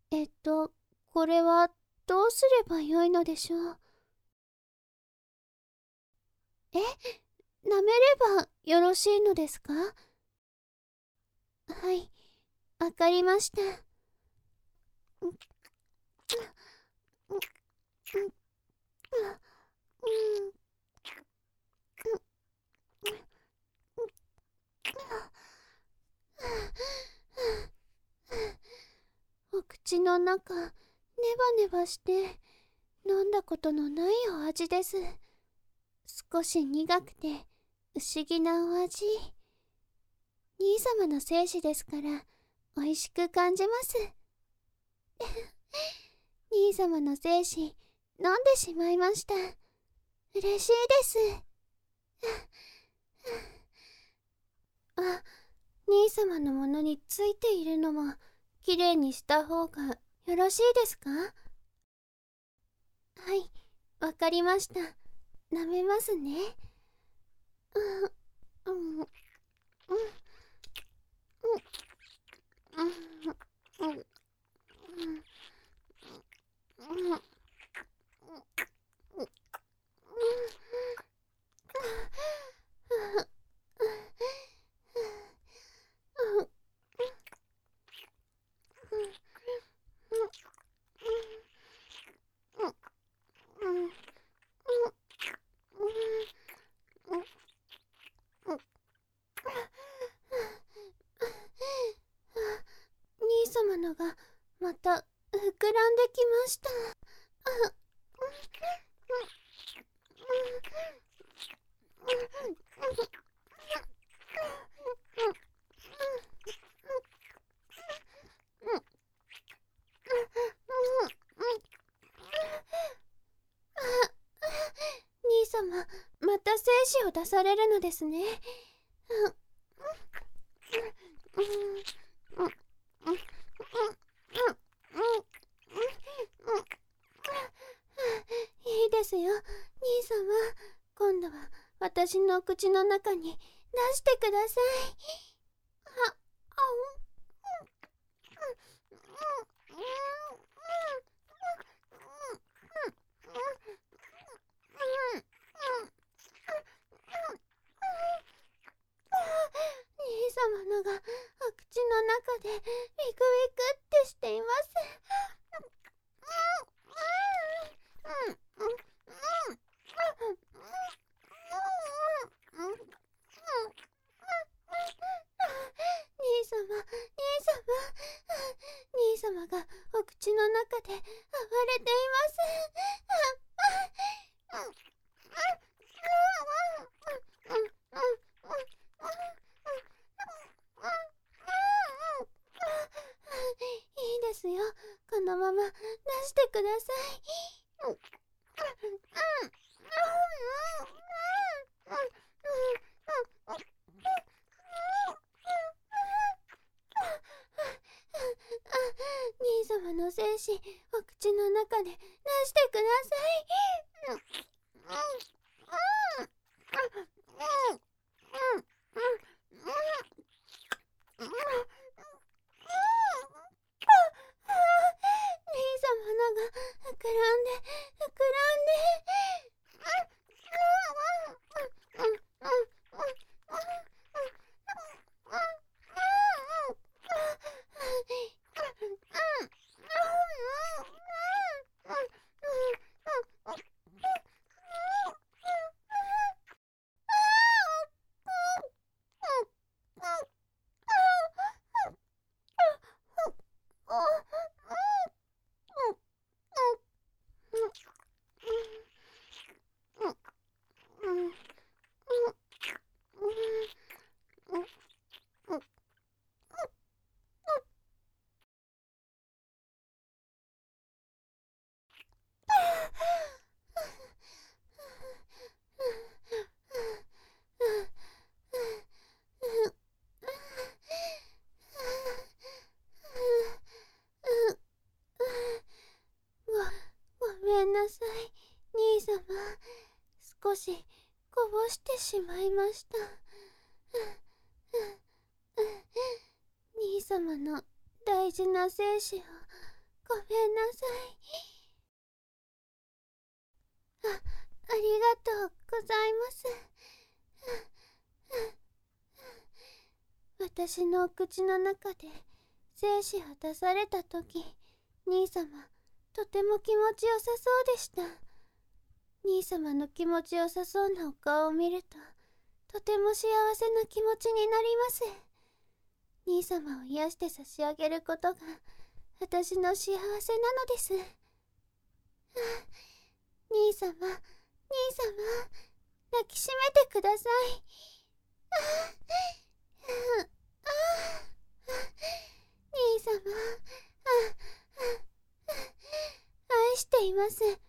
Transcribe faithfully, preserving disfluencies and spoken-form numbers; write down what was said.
えっと、これはどうすればよいのでしょう。え、舐めればよろしいのですか？はい、わかりました。お口の中、ネバネバして飲んだことのないお味です。少し苦くて不思議なお味。兄様の精子ですから美味しく感じます。兄様の精子飲んでしまいました。嬉しいです。あ、兄様のものについているのもきれいにした方がよろしいですか？はい、わかりました。舐めますね。うん、うん、うん、うん、うん、うん、うん、兄様のがまた膨らんできました。兄様、また精子を出されるのですね。いいですよ、兄様。今度は私の口の中に出してください。あ、あ兄様のがお口の中でビクビクってしています。兄様、兄様、兄様がお口の中で暴れています。いいですよ、このまま出してください。兄様の精子お口の中で出してください。兄様のが膨らんで膨らんご、ごめんなさい、兄様。少しこぼしてしまいました。兄様の大事な精子をごめんなさい。あ、ありがとうございます。私のお口の中で精子を出された時、兄様、とても気持ちよさそうでした。兄様の気持ちよさそうなお顔を見ると、とても幸せな気持ちになります。兄様を癒して差し上げることが私の幸せなのです。兄様、兄様、抱きしめてください。兄様、愛しています。